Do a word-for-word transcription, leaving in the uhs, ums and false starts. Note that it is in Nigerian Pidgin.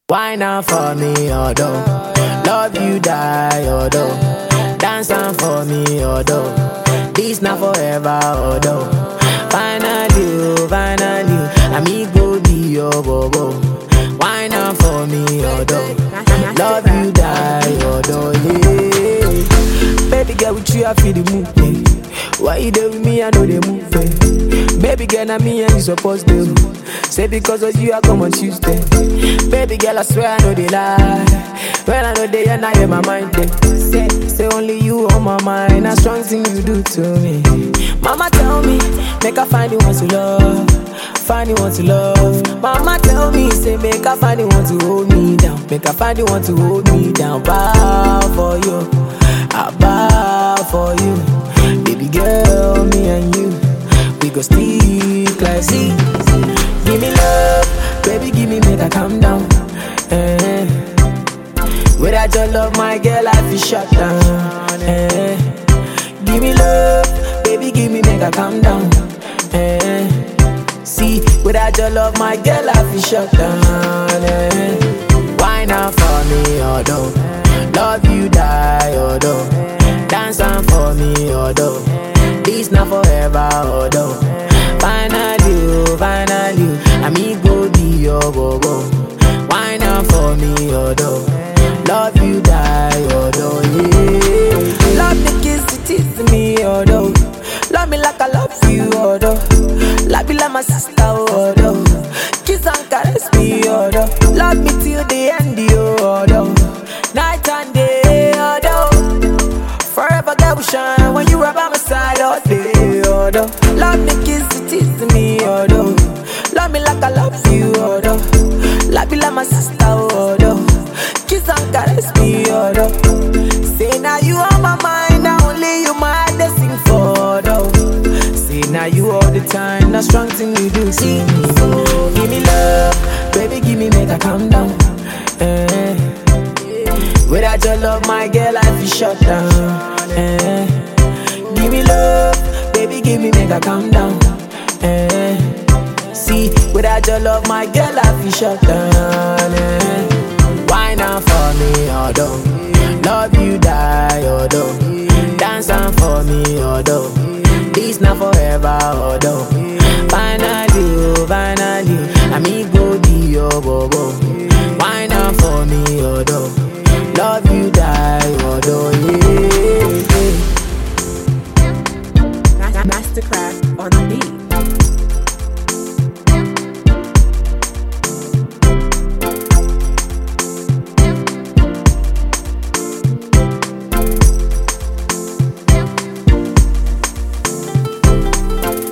Why not for me, although love you die, although dance on for me, although this not forever, although finally, oh, finally, I'm go be your bobo. Why not for me, although love you die, although yeah. Baby girl, with you I feel the move, yeah. Why you there with me, I know they move, yeah. Baby girl, I'm me and you supposed to say because of you I come on Tuesday. Baby girl, I swear I know they lie. When I know they are not in my mind, they say, say only you on my mind. A strong thing you do to me. Mama tell me, make I find the one to love, find the one to love. Mama tell me, say make I find the one to hold me down, make I find the one to hold me down. Bow for you, I bow for you. Baby girl, me and you, we go stick like Z. Give me love, baby, give me make I calm down. Eh. Without your love, my girl, I feel shut down. Eh. Give me love, baby, give me make I calm down. Eh. See, without your love, my girl, I feel shut down. Eh. Why not for me, although love you die, although dance on for me, although this not forever, although finally, oh, finally, I'm go be your bobo. Why not for me, although love you die, although yeah. Love me, kiss it, tease me, although love me like I love you, although love you like my sister, although kiss and caress me, although love me till the end, although night and day, although forever girl will shine when you are by my side all day, although love me, kiss it, tease me, although love me like I love you, although love you like my sister, although kiss and caress me, although say now you on my mind, now only you my heart they sing for, although say now you all the time, that strong thing you do to me. Give me love, baby, give me make I calm down. Eh. Without your love, my girl, I feel shut down. Eh. Give me love, baby, give me make I calm down. Eh. See, without your love, my girl, I feel shut down. Eh. Why not for me, although love you die, although dance on for me, although this not forever, although finally, oh, finally, I'm go be your bobo. Why not for me, although